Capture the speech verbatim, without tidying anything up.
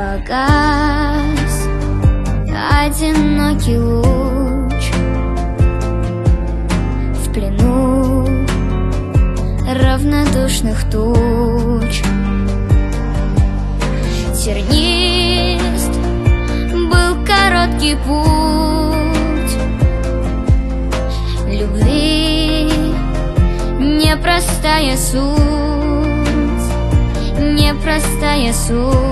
погас одинокий луч в плену равнодушных туч. Тернист был короткий путь любви, непростая суть, непростая суть.